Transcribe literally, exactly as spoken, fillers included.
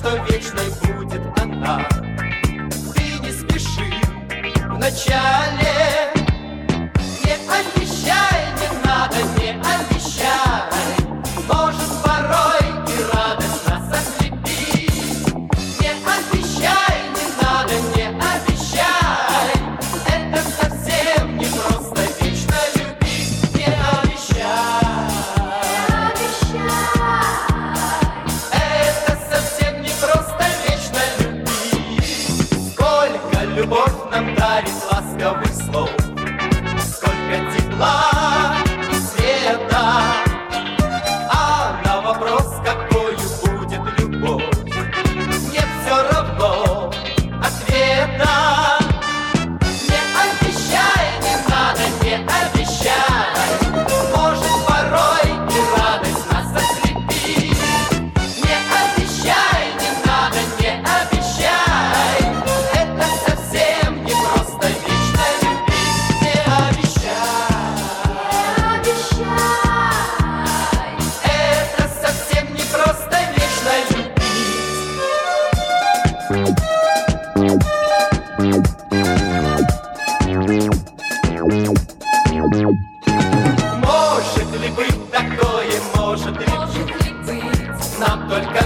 что вечной будет она. Ты не спеши вначале, не обещай, не надо, не обещай. Может, порой и радость нас ослепит. Не обещай, не надо, не обещай. Это совсем не просто вечно любить. Не обещай, не обещай. Это совсем не просто вечно любить. Сколько любовь нам дарит ласковых слов, сколько тепла и света. А на вопрос, какою будет любовь, нет все равно ответа. Не обещай, не надо, не обещай. Может, порой и радость нас ослепит. Не обещай, не надо, не обещай. Это совсем не просто вечно любить. Не обещай, не обещай. Это совсем не просто вечно любить. Может ли быть такое, может ли быть? Нам только